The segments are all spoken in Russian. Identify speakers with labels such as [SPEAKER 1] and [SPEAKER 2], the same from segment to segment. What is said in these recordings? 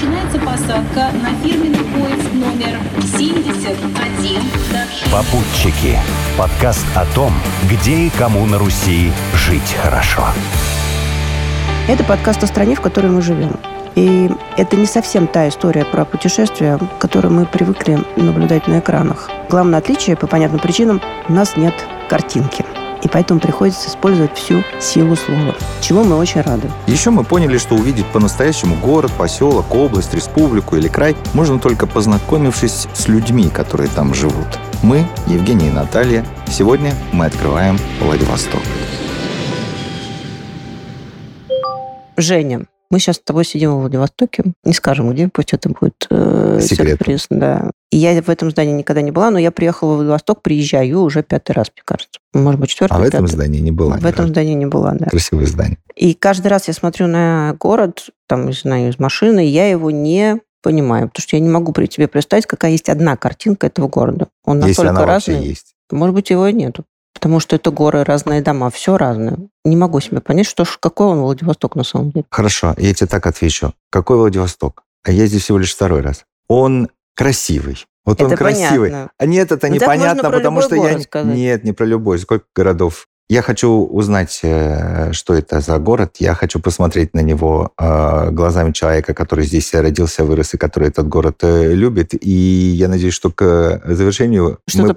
[SPEAKER 1] Начинается посадка на фирменный поезд номер 71.
[SPEAKER 2] Попутчики. Подкаст о том, где и кому на Руси жить хорошо.
[SPEAKER 3] Это подкаст о стране, в которой мы живем. И это не совсем та история про путешествия, которую мы привыкли наблюдать на экранах. Главное отличие, по понятным причинам, у нас нет картинки. И поэтому приходится использовать всю силу слова, чему мы очень рады.
[SPEAKER 4] Еще мы поняли, что увидеть по-настоящему город, поселок, область, республику или край можно только познакомившись с людьми, которые там живут. Мы, Евгений и Наталья, сегодня мы открываем Владивосток.
[SPEAKER 3] Женя, мы сейчас с тобой сидим в Владивостоке. Не скажем, где, пусть это будет сюрприз. Да. И я в этом здании никогда не была, но я приехала в Владивосток, приезжаю уже 5-й раз, мне кажется. Может быть, 4-й, 5-й.
[SPEAKER 4] А в этом здании не была?
[SPEAKER 3] В этом здании не была, да.
[SPEAKER 4] Красивое здание.
[SPEAKER 3] И каждый раз я смотрю на город, там, не знаю, из машины, и я его не понимаю, потому что я не могу при тебе представить, какая есть одна картинка этого города. Он настолько
[SPEAKER 4] если она
[SPEAKER 3] разный.
[SPEAKER 4] вообще есть.
[SPEAKER 3] Может быть, его и нету. Потому что это горы, разные дома, все разное. Не могу себе понять, какой он Владивосток на самом деле.
[SPEAKER 4] Хорошо, я тебе так отвечу. Какой Владивосток? А я здесь всего лишь 2-й раз. Он красивый. Вот это он красивый.
[SPEAKER 3] Понятно.
[SPEAKER 4] А нет, это
[SPEAKER 3] Но
[SPEAKER 4] непонятно, потому что я...
[SPEAKER 3] Сказать.
[SPEAKER 4] Нет, не про любой. Сколько городов. Я хочу узнать, что это за город. Я хочу посмотреть на него глазами человека, который здесь родился, вырос, и который этот город любит. И я надеюсь, что к завершению мы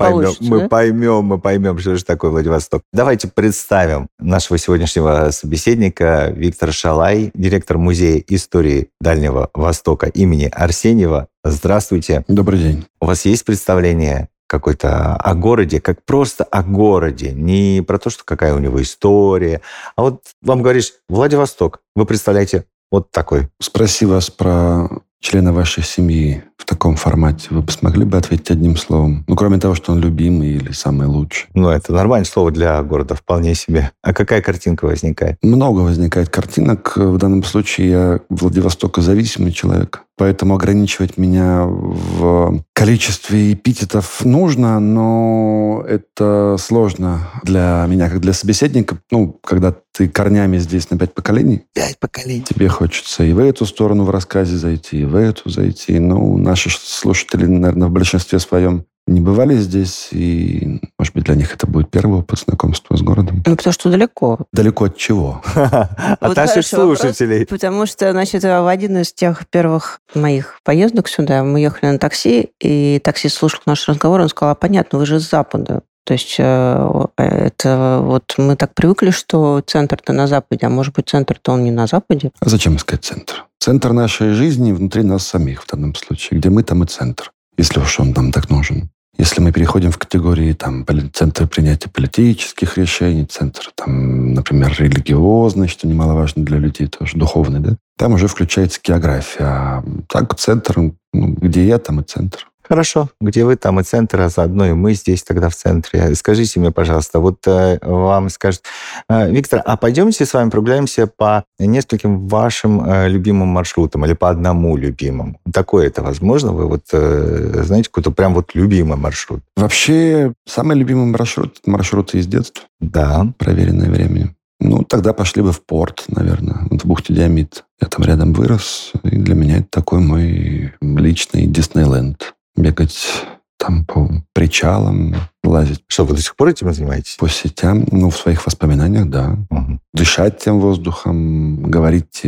[SPEAKER 4] поймем, что же такое Владивосток. Давайте представим нашего сегодняшнего собеседника. Виктор Шалай, директор Музея истории Дальнего Востока имени Арсеньева. Здравствуйте.
[SPEAKER 5] Добрый день.
[SPEAKER 4] У вас есть представление какой-то о городе, как просто о городе, не про то, что какая у него история, а вот вам говоришь Владивосток, вы представляете вот такой.
[SPEAKER 5] Спроси вас про члена вашей семьи в таком формате. Вы бы смогли бы ответить одним словом? Ну, кроме того, что он любимый или самый лучший.
[SPEAKER 4] Ну, это нормальное слово для города, вполне себе. А какая картинка возникает?
[SPEAKER 5] Много возникает картинок. В данном случае я владивостокозависимый человек. Поэтому ограничивать меня в количестве эпитетов нужно, но это сложно для меня, как для собеседника. Ну, когда ты корнями здесь на 5 поколений.
[SPEAKER 4] 5 поколений.
[SPEAKER 5] Тебе хочется и в эту сторону в рассказе зайти, и в эту зайти. Ну, наши слушатели, наверное, в большинстве своем не бывали здесь, и, может быть, для них это будет первый опыт знакомства с городом.
[SPEAKER 3] Ну, потому что далеко.
[SPEAKER 5] Далеко от чего?
[SPEAKER 4] От наших слушателей.
[SPEAKER 3] Потому что, значит, в один из тех первых моих поездок сюда мы ехали на такси, и таксист слушал наш разговор, он сказал: понятно, вы же с Запада. То есть это вот мы так привыкли, что центр-то на Западе, а может быть, центр-то он не на Западе.
[SPEAKER 5] А зачем искать центр? Центр нашей жизни внутри нас самих в данном случае. Где мы, там и центр, если уж он нам так нужен. Если мы переходим в категории центр принятия политических решений, центр, например, религиозный, что немаловажно для людей тоже, духовный, да, там уже включается география. А так центр, где я, там и центр.
[SPEAKER 4] Хорошо. Где вы, там и центр, а заодно и мы здесь тогда в центре. Скажите мне, пожалуйста, вот вам скажут: Виктор, а пойдемте с вами прогуляемся по нескольким вашим любимым маршрутам или по одному любимому. Такое это возможно? Вы вот знаете какой-то прям вот любимый маршрут?
[SPEAKER 5] Вообще, самый любимый маршрут — маршруты из детства.
[SPEAKER 4] Да.
[SPEAKER 5] Проверенное временем. Ну, тогда пошли бы в порт, наверное, в бухте Диамид. Я там рядом вырос, и для меня это такой мой личный Диснейленд. Бегать там по причалам, лазить.
[SPEAKER 4] Что, вы до сих пор этим занимаетесь?
[SPEAKER 5] По сетям, в своих воспоминаниях, да.
[SPEAKER 4] Угу.
[SPEAKER 5] Дышать тем воздухом, говорить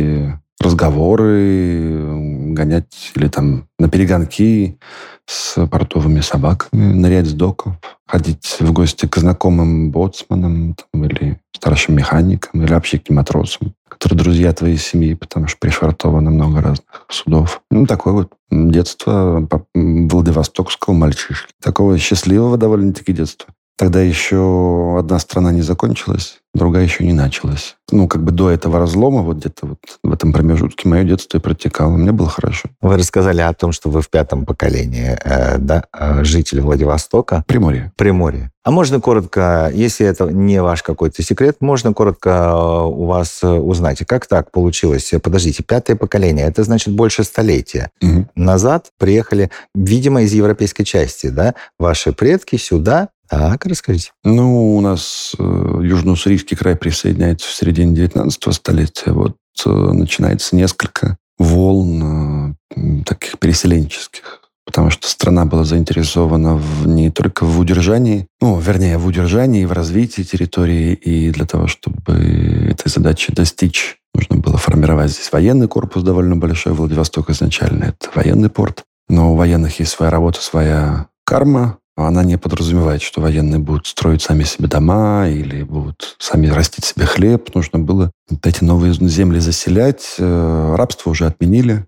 [SPEAKER 5] разговоры, гонять или на перегонки с портовыми собаками, нырять с доков, ходить в гости к знакомым боцманам или старшим механикам, или вообще к матросам, которые друзья твоей семьи, потому что пришвартовано много разных судов. Такое вот детство владивостокского мальчишки. Такого счастливого довольно-таки детства. Тогда еще одна страна не закончилась, другая еще не началась. До этого разлома, вот где-то вот в этом промежутке мое детство и протекало. Мне было хорошо.
[SPEAKER 4] Вы рассказали о том, что вы в 5-м поколении, жители Владивостока. Приморье. А можно коротко, если это не ваш какой-то секрет, можно коротко у вас узнать, как так получилось? Подождите, 5-е поколение, это значит больше столетия.
[SPEAKER 5] Угу.
[SPEAKER 4] Назад приехали, видимо, из европейской части, да? Ваши предки сюда. Так, расскажите.
[SPEAKER 5] У нас Южно-Уссурийский край присоединяется в середине 19 столетия. Вот начинается несколько волн переселенческих. Потому что страна была заинтересована не только в удержании, в удержании и в развитии территории. И для того, чтобы этой задачи достичь, нужно было формировать здесь военный корпус довольно большой. Владивосток изначально это военный порт. Но у военных есть своя работа, своя карма. Она не подразумевает, что военные будут строить сами себе дома или будут сами растить себе хлеб. Нужно было эти новые земли заселять. Рабство уже отменили.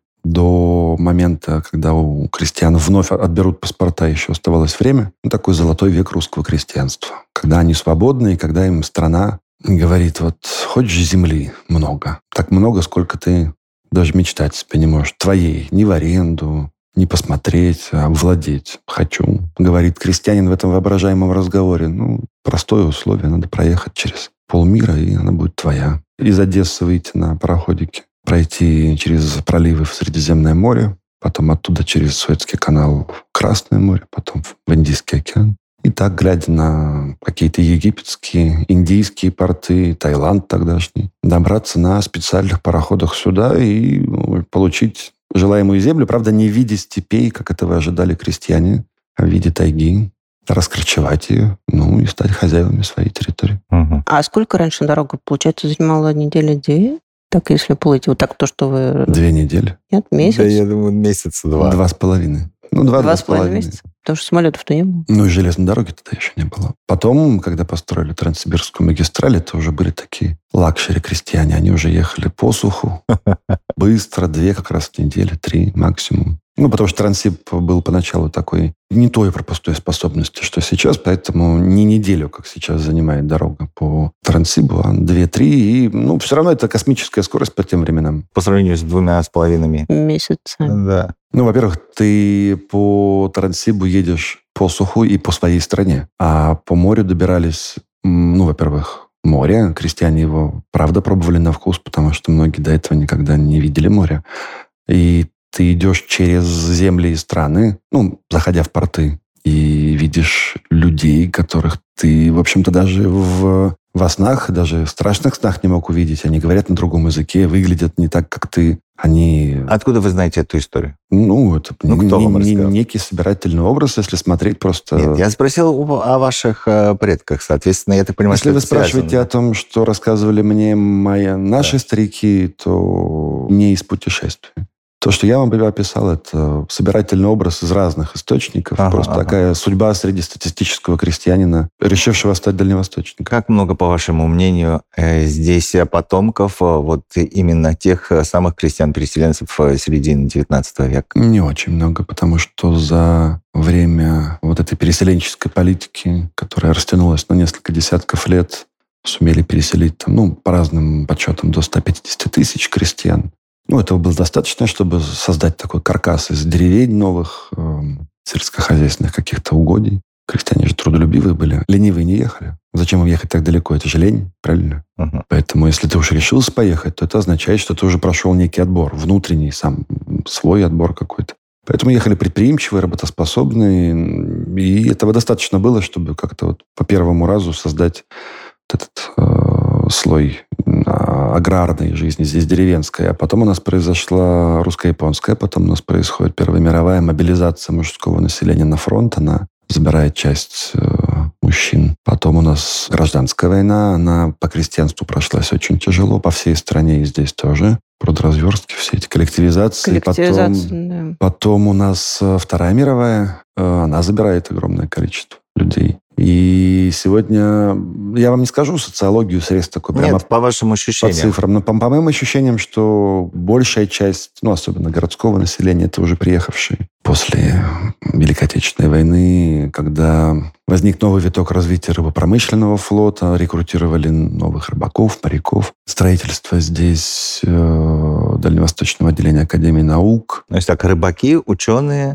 [SPEAKER 5] До момента, когда у крестьян вновь отберут паспорта, еще оставалось время. Такой золотой век русского крестьянства. Когда они свободны, и когда им страна говорит, вот хочешь земли много. Так много, сколько ты даже мечтать себе не можешь. Твоей, не в аренду, не посмотреть, а владеть. Хочу. Говорит крестьянин в этом воображаемом разговоре. Простое условие. Надо проехать через полмира, и она будет твоя. Из Одессы выйти на пароходике. Пройти через проливы в Средиземное море, потом оттуда через Суэцкий канал в Красное море, потом в Индийский океан. И так, глядя на какие-то египетские, индийские порты, Таиланд тогдашний, добраться на специальных пароходах сюда и получить желаемую землю, правда, не в виде степей, как этого ожидали крестьяне, а в виде тайги, раскорчевать ее, и стать хозяевами своей территории.
[SPEAKER 4] Угу.
[SPEAKER 3] А сколько раньше дорога, получается, занимала недели 2? Так, если плыть вот так, то, что вы...
[SPEAKER 5] 2 недели.
[SPEAKER 3] Нет, месяц?
[SPEAKER 4] Да, я думаю, месяца 2.
[SPEAKER 5] 2,5.
[SPEAKER 3] 2,5 месяца? Потому что самолетов-то не было.
[SPEAKER 5] И железной дороги тогда еще не было. Потом, когда построили Транссибирскую магистраль, это уже были такие лакшери-крестьяне. Они уже ехали по суху. Быстро, 2 как раз недели, 3 максимум. Потому что Транссиб был поначалу такой не той пропускной способности, что сейчас, поэтому не неделю, как сейчас занимает дорога по Транссибу, а 2-3. И, все равно это космическая скорость по тем временам.
[SPEAKER 4] По сравнению с 2,5
[SPEAKER 3] месяцами.
[SPEAKER 4] Да.
[SPEAKER 5] Во-первых, ты по Транссибу едешь по суху и по своей стране. А по морю добирались, во-первых, море. Крестьяне его, правда, пробовали на вкус, потому что многие до этого никогда не видели моря. И ты идешь через земли и страны, заходя в порты, и видишь людей, которых ты, в общем-то, даже во снах, даже в страшных снах не мог увидеть. Они говорят на другом языке, выглядят не так, как ты. Они...
[SPEAKER 4] Откуда вы знаете эту историю?
[SPEAKER 5] Это
[SPEAKER 4] кто вам рассказал?
[SPEAKER 5] Некий собирательный образ, если смотреть просто...
[SPEAKER 4] Нет, я спросил о ваших предках, соответственно, я так понимаю,
[SPEAKER 5] если
[SPEAKER 4] что
[SPEAKER 5] вы спрашиваете о том, что рассказывали мне наши старики, то не из путешествий. То, что я вам описал, это собирательный образ из разных источников. Такая судьба среднестатистического крестьянина, решившего стать дальневосточником.
[SPEAKER 4] Как много, по вашему мнению, здесь потомков вот именно тех самых крестьян-переселенцев середины XIX века?
[SPEAKER 5] Не очень много, потому что за время вот этой переселенческой политики, которая растянулась на несколько десятков лет, сумели переселить, по разным подсчетам, до 150 тысяч крестьян. Этого было достаточно, чтобы создать такой каркас из деревень новых, сельскохозяйственных каких-то угодий. Крестьяне же трудолюбивые были. Ленивые не ехали. Зачем им ехать так далеко? Это же лень, правильно?
[SPEAKER 4] Угу.
[SPEAKER 5] Поэтому, если ты уж решился поехать, то это означает, что ты уже прошел некий отбор. Внутренний, сам свой отбор какой-то. Поэтому ехали предприимчивые, работоспособные. И этого достаточно было, чтобы как-то по первому разу создать этот слой аграрной жизни, здесь деревенской. А потом у нас произошла русско-японская, потом у нас происходит Первая мировая мобилизация мужского населения на фронт. Она забирает часть мужчин. Потом у нас гражданская война. Она по крестьянству прошлась очень тяжело. По всей стране и здесь тоже. Продразверстки, все эти коллективизации. Потом у нас Вторая мировая. Она забирает огромное количество людей. И сегодня, я вам не скажу социологию, срез такой прямо...
[SPEAKER 4] Нет, по вашим ощущениям.
[SPEAKER 5] По цифрам. Но по моим ощущениям, что большая часть, особенно городского населения, это уже приехавшие после Великой Отечественной войны, когда возник новый виток развития рыбопромышленного флота, рекрутировали новых рыбаков, моряков. Строительство здесь Дальневосточного отделения Академии наук.
[SPEAKER 4] То есть так, рыбаки, ученые...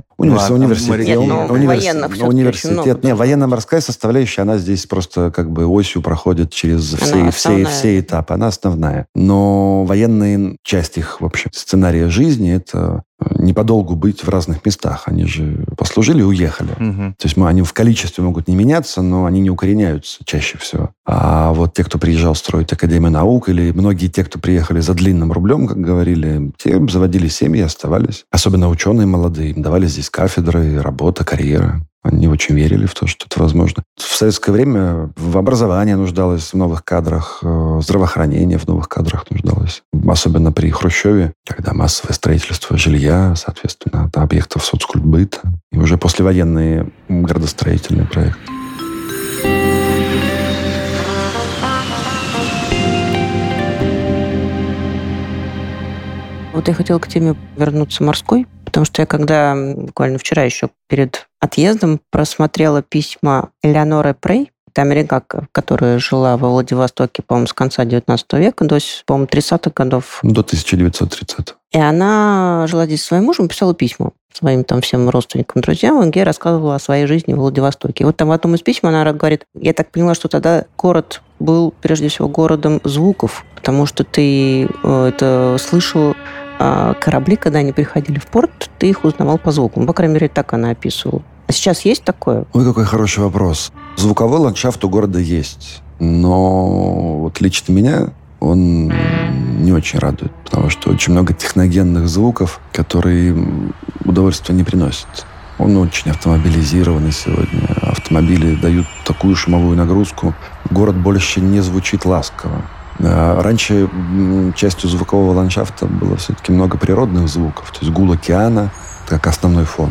[SPEAKER 5] Университет. Нет, военно-морская составляющая, она здесь просто осью проходит через все этапы. Она основная. Но военная часть их, в общем, сценария жизни — это не подолгу быть в разных местах. Они же послужили и уехали. То есть они в количестве могут не меняться, но они не укореняются чаще всего. А вот те, кто приезжал строить Академию наук, или многие те, кто приехали за длинным рублем, как говорили, те заводили семьи и оставались. Особенно ученые молодые. Им давали здесь кафедры, работа, карьера. Они очень верили в то, что это возможно. В советское время в образовании нуждалось в новых кадрах, здравоохранение в новых кадрах нуждалось. Особенно при Хрущеве, когда массовое строительство жилья, соответственно, объектов соцкультбыта. И уже послевоенные градостроительные проекты.
[SPEAKER 3] Вот я хотела к теме вернуться морской, потому что я когда буквально вчера еще перед отъездом просмотрела письма Элеоноры Прей, это американка, которая жила во Владивостоке, по-моему, с конца 19 века до, по-моему, 30-х годов.
[SPEAKER 5] До 1930-го.
[SPEAKER 3] И она жила здесь со своим мужем, писала письма своим там всем родственникам, друзьям, где рассказывала о своей жизни в Владивостоке. И вот там в одном из писем она говорит, я так поняла, что тогда город был прежде всего городом звуков, потому что ты это слышал, корабли, когда они приходили в порт, ты их узнавал по звукам. По крайней мере, так она описывала. А сейчас есть такое?
[SPEAKER 5] Ой, какой хороший вопрос. Звуковой ландшафт у города есть, но вот лично меня он не очень радует, потому что очень много техногенных звуков, которые удовольствия не приносят. Он очень автомобилизированный сегодня. Автомобили дают такую шумовую нагрузку. Город больше не звучит ласково. Раньше частью звукового ландшафта было все-таки много природных звуков, то есть гул океана как основной фон,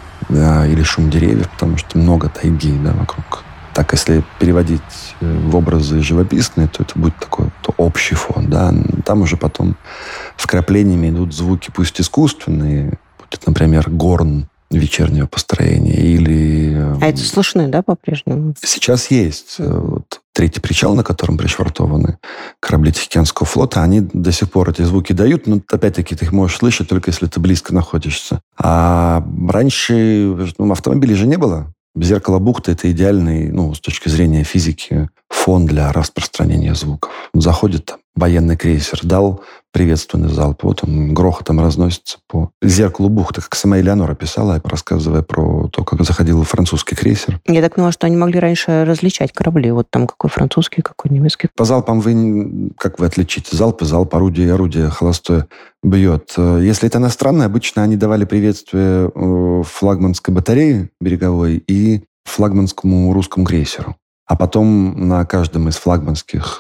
[SPEAKER 5] да, или шум деревьев, потому что много тайги, да, вокруг. Так, если переводить в образы живописные, то это будет такой общий фон, да. Там уже потом вкраплениями идут звуки, пусть искусственные, будет, например, горн вечернего построения или...
[SPEAKER 3] А это слышны, да, по-прежнему?
[SPEAKER 5] Сейчас есть. Вот третий причал, на котором пришвартованы корабли Тихоокеанского флота, они до сих пор эти звуки дают, но опять-таки ты их можешь слышать только если ты близко находишься. А раньше автомобилей же не было. Зеркало бухты – это идеальный, с точки зрения физики, фон для распространения звуков. Заходит там военный крейсер, дал приветственный залп, вот он грохотом разносится по зеркалу бухты, как сама Элеонора писала, рассказывая про то, как заходил французский крейсер.
[SPEAKER 3] Я так поняла, что они могли раньше различать корабли. Вот там какой французский, какой немецкий.
[SPEAKER 5] По залпам как вы отличите? Залп, орудие холостое бьет. Если это иностранное, обычно они давали приветствие флагманской батарее береговой и флагманскому русскому крейсеру. А потом на каждом из флагманских,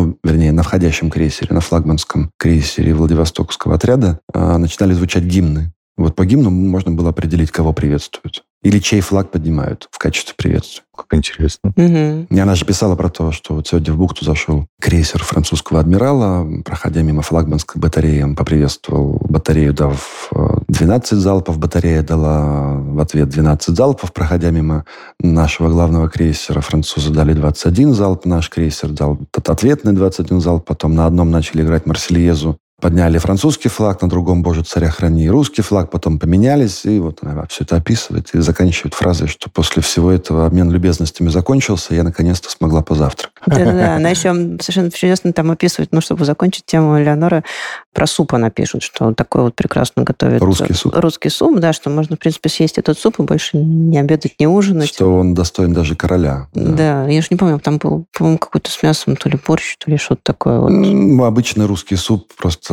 [SPEAKER 5] на входящем крейсере, на флагманском крейсере Владивостокского отряда начинали звучать гимны. Вот по гимну можно было определить, кого приветствуют. Или чей флаг поднимают в качестве приветствия.
[SPEAKER 4] Как интересно.
[SPEAKER 3] Угу.
[SPEAKER 5] И она же писала про то, что вот сегодня в бухту зашел крейсер французского адмирала, проходя мимо флагманской батареи, он поприветствовал батарею, дав 12 залпов, батарея дала в ответ 12 залпов, проходя мимо нашего главного крейсера, французы дали 21 залп, наш крейсер дал ответный 21 залп, потом на одном начали играть Марсельезу, подняли французский флаг, на другом, Боже, царя храни, и русский флаг, потом поменялись, и вот она все это описывает и заканчивает фразой, что после всего этого обмен любезностями закончился, и я наконец-то смогла позавтракать.
[SPEAKER 3] Да, она еще совершенно чудесно там описывает, чтобы закончить тему Элеоноры, про суп она пишет, что такой вот прекрасно готовит. Русский суп, да, что можно, в принципе, съесть этот суп и больше не обедать, не ужинать.
[SPEAKER 5] Что он достоин даже короля.
[SPEAKER 3] Да, я же не помню, там был, по-моему, какой-то с мясом, то ли борщ, то ли что-то такое. Вот.
[SPEAKER 5] Обычный русский суп просто...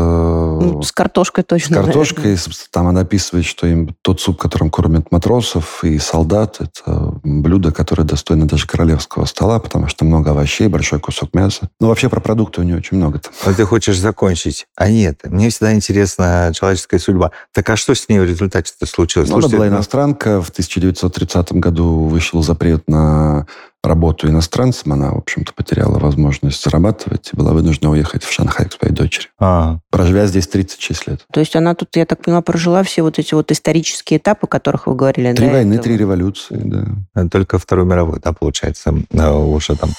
[SPEAKER 3] с картошкой точно.
[SPEAKER 5] С картошкой. Наверное. Там она описывает, что им тот суп, которым кормят матросов и солдат, это блюдо, которое достойно даже королевского стола, потому что много овощей, большой кусок мяса. Вообще про продукты у нее очень много там.
[SPEAKER 4] Но ты хочешь закончить. А нет, мне всегда интересна человеческая судьба. Так а что с ней в результате-то случилось?
[SPEAKER 5] Она была иностранка. В 1930 году вышел запрет на работу иностранцам. Она, в общем-то, потеряла возможность зарабатывать и была вынуждена уехать в Шанхай к своей дочери. Проживя здесь 36 лет.
[SPEAKER 3] То есть она тут, я так поняла, прожила все вот эти вот исторические этапы, о которых вы говорили.
[SPEAKER 5] 3 войны, 3 революции, да.
[SPEAKER 4] Только Вторую мировую, да, получается, уже там...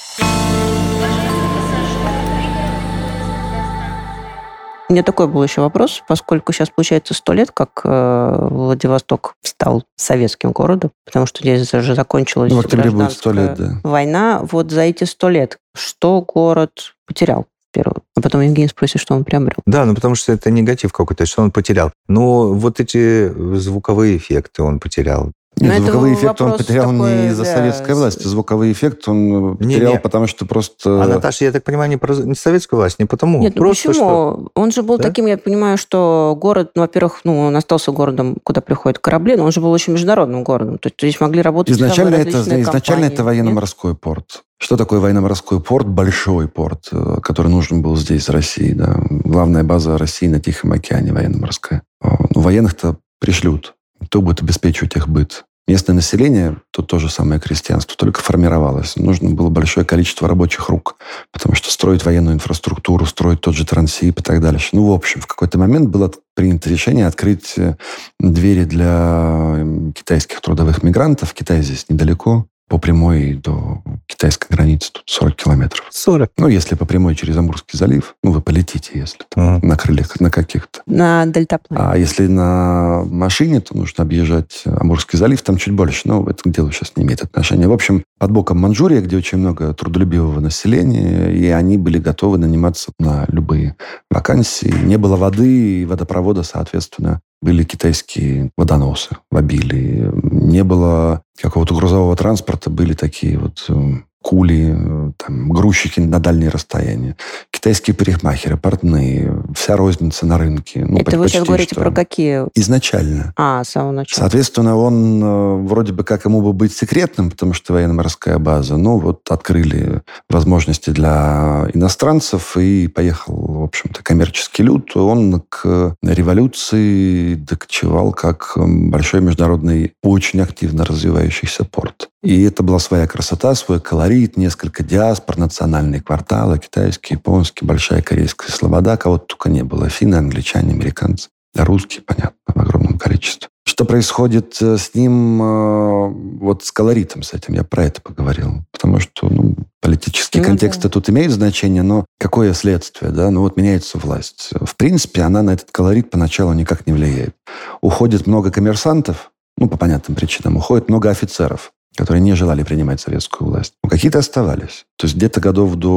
[SPEAKER 3] У меня такой был еще вопрос, поскольку сейчас получается 100 лет, как Владивосток стал советским городом, потому что здесь же закончилась
[SPEAKER 5] в октябре будет 100 лет, да.
[SPEAKER 3] война. Вот за эти 100 лет что город потерял? первого. А потом Евгений спросит, что он приобрел.
[SPEAKER 4] Да, потому что это негатив какой-то, что он потерял. Но вот эти звуковые эффекты он потерял.
[SPEAKER 5] Нет, звуковой эффект он потерял не из-за советской власти. Звуковой эффект он потерял, потому что просто...
[SPEAKER 4] А Наташа, я так понимаю, не советскую власть, не потому.
[SPEAKER 3] Нет, просто почему? Что... Он же был таким, я понимаю, что город, во-первых, он остался городом, куда приходят корабли, но он же был очень международным городом. То есть здесь могли работать
[SPEAKER 5] изначально это военно-морской порт. Что такое военно-морской порт? Большой порт, который нужен был здесь, в России. Да. Главная база России на Тихом океане, военно-морская. Военных-то пришлют. Кто будет обеспечивать их быт? Местное население, тут то же самое крестьянство, только формировалось. Нужно было большое количество рабочих рук, потому что строить военную инфраструктуру, строить тот же Транссиб и так дальше. В общем, в какой-то момент было принято решение открыть двери для китайских трудовых мигрантов. Китай здесь недалеко. По прямой до китайской границы тут 40 километров.
[SPEAKER 4] 40?
[SPEAKER 5] Если по прямой через Амурский залив, вы полетите, если там, на крыльях, на каких-то.
[SPEAKER 3] На дельтаплане.
[SPEAKER 5] А если на машине, то нужно объезжать Амурский залив, там чуть больше, но это к делу сейчас не имеет отношения. В общем, под боком Манчжурия, где очень много трудолюбивого населения, и они были готовы наниматься на любые вакансии. Не было воды и водопровода, соответственно. Были китайские водоносы в обилии. Не было какого-то грузового транспорта. Были такие вот кули, там, грузчики на дальние расстояния. Китайские парикмахеры, портные, вся розница на рынке.
[SPEAKER 3] Это вы сейчас говорите про какие?
[SPEAKER 5] Изначально.
[SPEAKER 3] С самого начала.
[SPEAKER 5] Соответственно, он вроде бы как ему бы быть секретным, потому что военно-морская база. Открыли возможности для иностранцев, и поехал, в общем-то, коммерческий люд. Он к революции докочевал как большой международный, очень активно развивающийся порт. И это была своя красота, свой колорит, несколько диаспор, национальные кварталы, китайский, японский, большая корейская слобода, кого-то только не было. Финны, англичане, американцы. Русские, понятно, в огромном количестве. Что происходит с ним, с колоритом с этим? Я про это поговорил. Потому что, политические контексты тут имеют значение, но какое следствие, да? Меняется власть. В принципе, она на этот колорит поначалу никак не влияет. Уходит много коммерсантов, по понятным причинам, уходит много офицеров, которые не желали принимать советскую власть. Какие-то оставались. То есть где-то годов до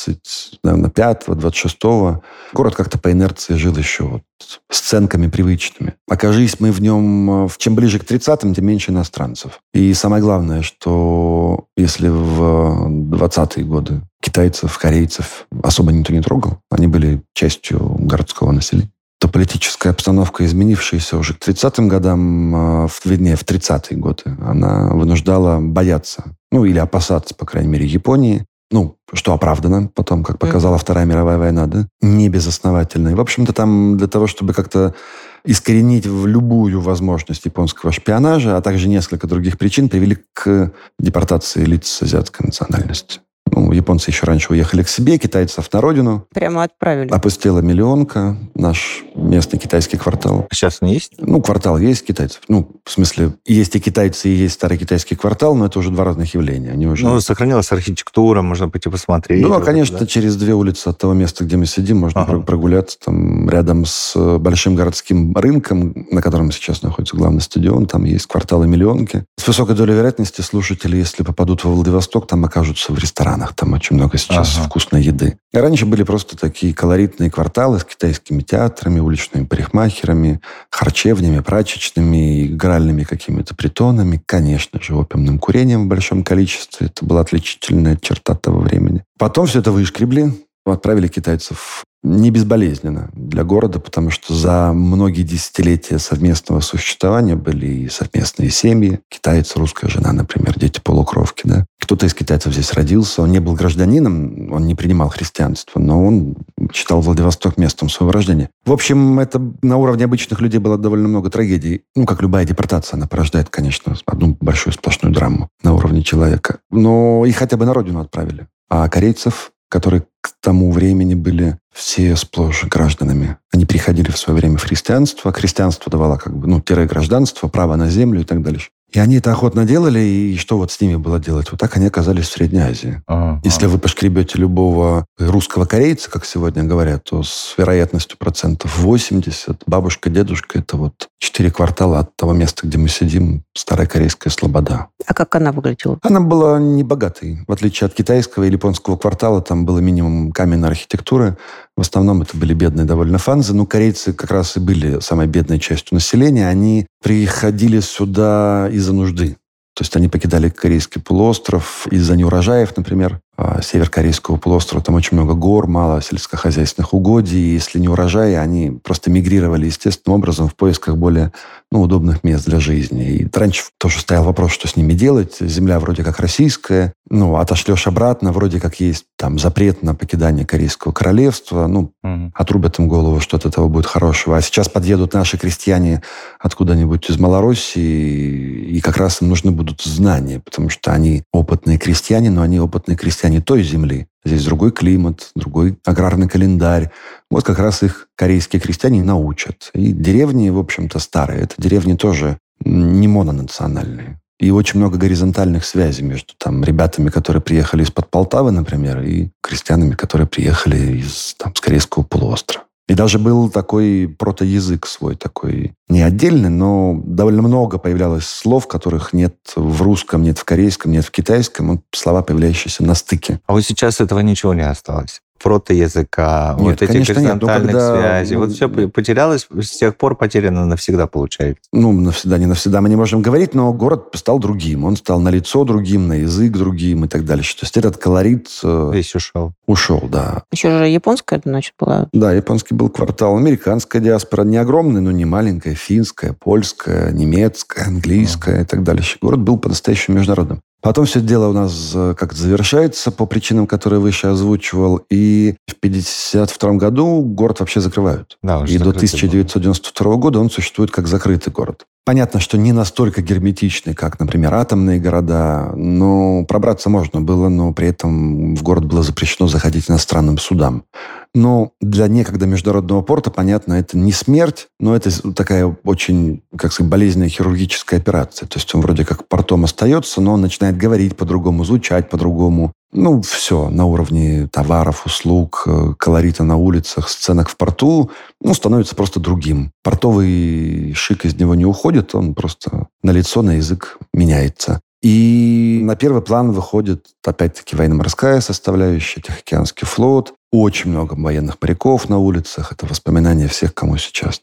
[SPEAKER 5] 25-го, 26-го город как-то по инерции жил еще сценками привычными. Окажись мы в нем, чем ближе к 30-м, тем меньше иностранцев. И самое главное, что если в 20-е годы китайцев, корейцев особо никто не трогал, они были частью городского населения, то политическая обстановка, изменившаяся уже к 30-м годам, в 30-е годы, она вынуждала бояться, или опасаться, по крайней мере, Японии. Что оправдано потом, как показала Вторая мировая война, да? Не безосновательно. И, в общем-то, там для того, чтобы как-то искоренить в любую возможность японского шпионажа, а также несколько других причин, привели к депортации лиц азиатской национальности. Японцы еще раньше уехали к себе, китайцев на родину.
[SPEAKER 3] Прямо отправили.
[SPEAKER 5] Опустела Миллионка, наш местный китайский квартал.
[SPEAKER 4] Сейчас он есть?
[SPEAKER 5] Квартал есть китайцев. В смысле, есть и китайцы, и есть старый китайский квартал, но это уже два разных явления. Они уже...
[SPEAKER 4] сохранилась архитектура, можно пойти посмотреть.
[SPEAKER 5] Конечно, да? Через 2 улицы от того места, где мы сидим, можно прогуляться. Там рядом с большим городским рынком, на котором сейчас находится главный стадион, там есть кварталы Миллионки. С высокой долей вероятности слушатели, если попадут во Владивосток, там окажутся в ресторанах. Там очень много сейчас вкусной еды. И раньше были просто такие колоритные кварталы с китайскими театрами, уличными парикмахерами, харчевнями, прачечными, игральными какими-то притонами. Конечно же, опиумным курением в большом количестве. Это была отличительная черта того времени. Потом все это вышкребли, отправили китайцев не безболезненно для города, потому что за многие десятилетия совместного существования были и совместные семьи. Китаец, русская жена, например, дети полукровки. Да? Кто-то из китайцев здесь родился, он не был гражданином, он не принимал христианство, но он считал Владивосток местом своего рождения. В общем, это на уровне обычных людей было довольно много трагедий. Как любая депортация, она порождает, конечно, одну большую сплошную драму на уровне человека. Но их хотя бы на родину отправили. А корейцев, которые к тому времени были все сплошь гражданами. Они приходили в свое время в христианство. Христианство давало гражданство, право на землю и так далее. И они это охотно делали, и что вот с ними было делать? Вот так они оказались в Средней Азии. Если вы пошкребете любого русского корейца, как сегодня говорят, то с вероятностью 80% бабушка, дедушка — это вот 4 квартала от того места, где мы сидим, старая корейская слобода.
[SPEAKER 3] А как она выглядела?
[SPEAKER 5] Она была небогатой. В отличие от китайского или японского квартала, там было минимум каменной архитектуры. В основном это были бедные довольно фанзы. Но корейцы как раз и были самой бедной частью населения. Они приходили сюда из-за нужды. То есть они покидали Корейский полуостров из-за неурожаев, например. Север Корейского полуострова, там очень много гор, мало сельскохозяйственных угодий. И если не урожаи, они просто мигрировали естественным образом в поисках более удобных мест для жизни. И раньше тоже стоял вопрос, что с ними делать. Земля вроде как российская. Отошлешь обратно, вроде как есть там запрет на покидание Корейского королевства. Отрубят им голову, что от этого будет хорошего. А сейчас подъедут наши крестьяне откуда-нибудь из Малороссии, и как раз им нужны будут знания, потому что они опытные крестьяне, но они опытные крестьяне той земли. Здесь другой климат, другой аграрный календарь. Вот как раз их корейские крестьяне научат. И деревни, в общем-то, старые. Это деревни тоже не мононациональные. И очень много горизонтальных связей между ребятами, которые приехали из-под Полтавы, например, и крестьянами, которые приехали с Корейского полуострова. И даже был такой протоязык свой, такой не отдельный, но довольно много появлялось слов, которых нет в русском, нет в корейском, нет в китайском. Слова, появляющиеся на стыке.
[SPEAKER 4] А вот сейчас этого ничего не осталось? Протоязыка,
[SPEAKER 5] нет,
[SPEAKER 4] вот этих горизонтальных связей. Вот все потерялось, с тех пор потеряно навсегда, получается.
[SPEAKER 5] Навсегда, не навсегда мы не можем говорить, но город стал другим. Он стал на лицо другим, на язык другим и так далее. То есть этот колорит...
[SPEAKER 4] Весь ушел.
[SPEAKER 5] Ушел, да.
[SPEAKER 3] Еще же японская, значит, была.
[SPEAKER 5] Да, японский был квартал. Американская диаспора не огромная, но не маленькая. Финская, польская, немецкая, английская и так далее. Город был по-настоящему международным. Потом все дело у нас как-то завершается по причинам, которые выше озвучивал. И в 1952 году город вообще закрывают.
[SPEAKER 4] Да,
[SPEAKER 5] и до 1992 года он существует как закрытый город. Понятно, что не настолько герметичный, как, например, атомные города. Но пробраться можно было, но при этом в город было запрещено заходить иностранным судам. Но для некогда международного порта, понятно, это не смерть, но это такая очень, болезненная хирургическая операция. То есть он вроде как портом остается, но он начинает говорить по-другому, звучать по-другому. Все на уровне товаров, услуг, колорита на улицах, сценок в порту, становится просто другим. Портовый шик из него не уходит, он просто на лицо, на язык меняется. И на первый план выходит, опять-таки, военно-морская составляющая, Тихоокеанский флот. Очень много военных моряков на улицах. Это воспоминания всех, кому сейчас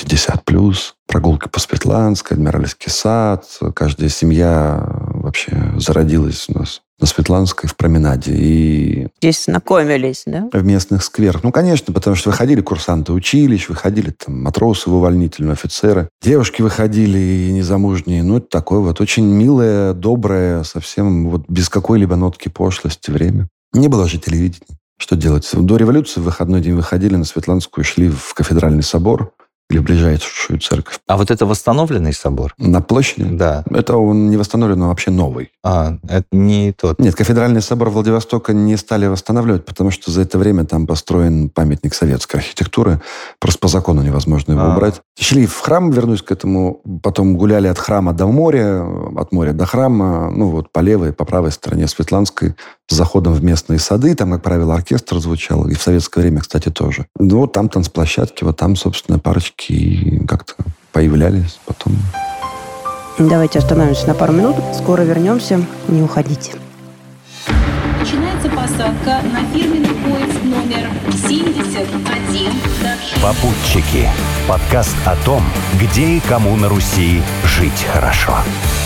[SPEAKER 5] 50+. Прогулки по Светланской, Адмиральский сад. Каждая семья вообще зародилась у нас на Светланской в променаде. И
[SPEAKER 3] здесь знакомились, да?
[SPEAKER 5] В местных скверах. Конечно, потому что выходили курсанты училищ, выходили матросы в увольнительную, офицеры. Девушки выходили и незамужние. Это такое очень милое, доброе, совсем без какой-либо нотки пошлости время. Не было же телевидения. Что делать? До революции в выходной день выходили на Светланскую, шли в кафедральный собор или в ближайшую церковь.
[SPEAKER 4] А вот это восстановленный собор?
[SPEAKER 5] На площади?
[SPEAKER 4] Да.
[SPEAKER 5] Это он не восстановлен, он вообще новый.
[SPEAKER 4] Это не тот?
[SPEAKER 5] Нет, кафедральный собор Владивостока не стали восстанавливать, потому что за это время там построен памятник советской архитектуры. Просто по закону невозможно его убрать. Шли в храм, вернусь к этому, потом гуляли от храма до моря, от моря до храма, по левой, по правой стороне Светланской, с заходом в местные сады. Там, как правило, оркестр звучал. И в советское время, кстати, тоже. Там танцплощадки, там, собственно, парочки как-то появлялись потом.
[SPEAKER 3] Давайте остановимся на пару минут. Скоро вернемся. Не уходите.
[SPEAKER 1] Начинается посадка на фирменный поезд номер 71.
[SPEAKER 2] Попутчики. Подкаст о том, где и кому на Руси жить хорошо.